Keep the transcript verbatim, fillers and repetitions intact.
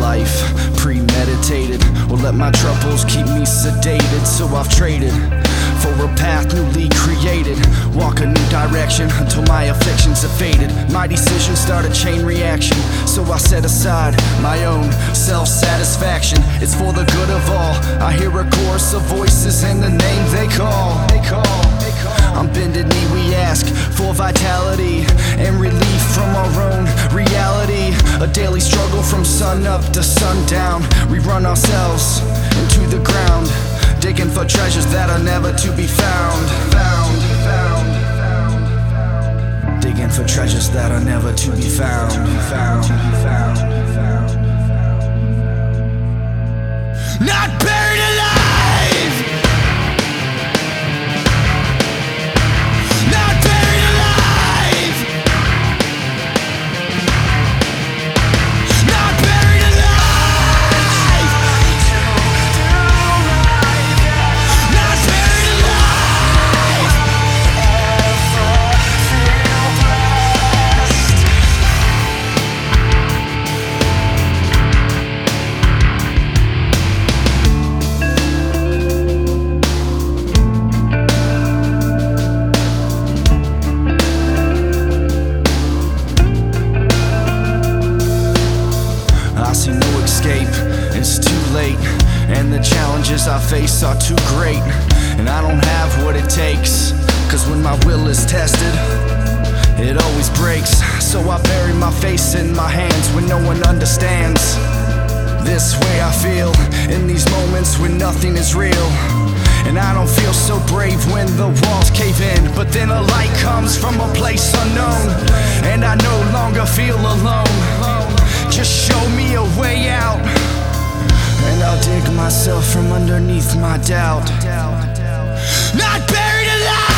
life premeditated, or let my troubles keep me sedated. So I've traded for a path newly created, walk a new direction until my afflictions have faded. My decisions start a chain reaction, so I set aside my own self-satisfaction. It's for the good of all. I hear a chorus of voices and the name they call. They call. They call. On bended knee we ask for vitality and relief from our own reality. A daily struggle from sun up to sundown. We run ourselves into the ground, digging for treasures that are never to be found. Found, found, found. Digging for treasures that are never to be found. Found, found, found. Not buried alive. Not buried alive. Not buried alive. Not buried alive. I see no escape, it's too late, and the challenges I face are too great. And I don't have what it takes, cause when my will is tested, it always breaks. So I bury my face in my hands when no one understands. This way I feel in these moments when nothing is real. And I don't feel so brave when the walls cave in, but then a light comes from a place unknown, and I no longer feel alone. Just show me a way out, and I'll dig myself from underneath my doubt. Not buried alive.